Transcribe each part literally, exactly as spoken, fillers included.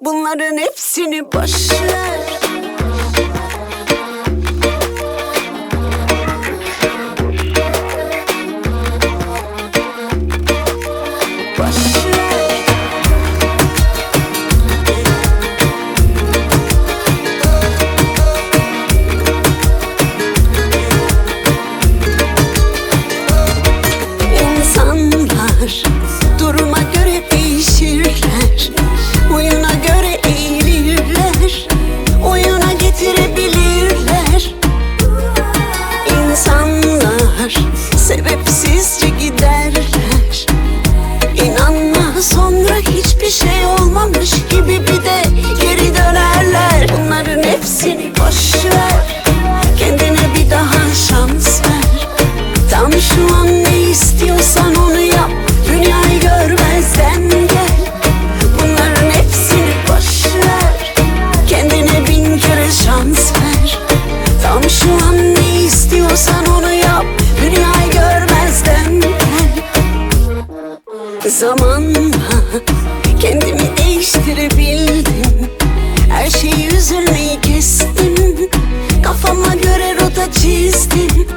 Bunların hepsini boş ver. Boş ver. İnsanlar duruma göre değişirler, huyuna göre eğilirler, oyuna getirebilirler. İnsanlar sebepsizce giderler. İnanma, sonra hiçbir şey olmamış gibi bir de geri dönerler. Bunların hepsini boş ver, kendine bir daha şans ver. Tam şu an ne istiyorsan onu yap, dünyayı görmezden gel. Bunların hepsini boş ver, kendine bin kere şans ver. Tam şu an ne istiyorsan onu yap, dünyayı görmezden gel. Zamanla kendimi değiştirebildim, her şeyi üzülmeyi kestim, kafama göre rota çizdim.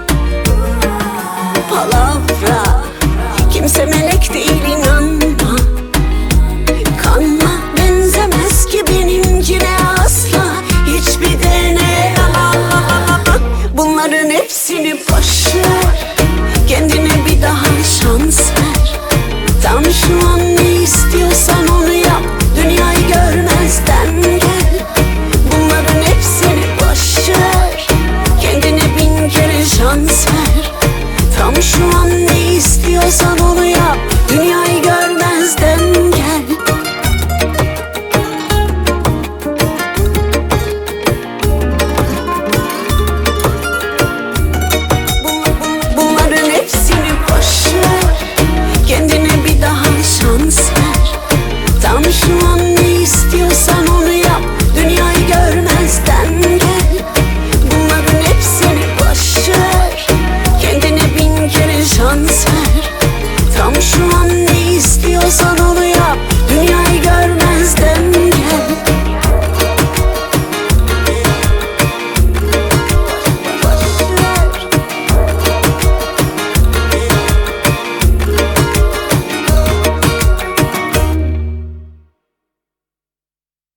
Palavra, kimse melek değil, inanma. Kanma benzemez ki benimkine asla, hiçbir deney. Bunların hepsini boş ver, kendine bir daha şans ver. Tam şu an ne istiyorsan onu yap, dünyayı görmezden gel. Bunların hepsini boş ver, kendine bin kere şans ver. Tam şu an ne istiyorsan onu yap, dünyayı görmezden gel. Bunların hepsini boş ver, kendine bir daha şans ver. Tam şu an ne istiyorsan onu yap, dünyayı görmezden gel. Bunların hepsini boş ver, kendine bin kere şans ver.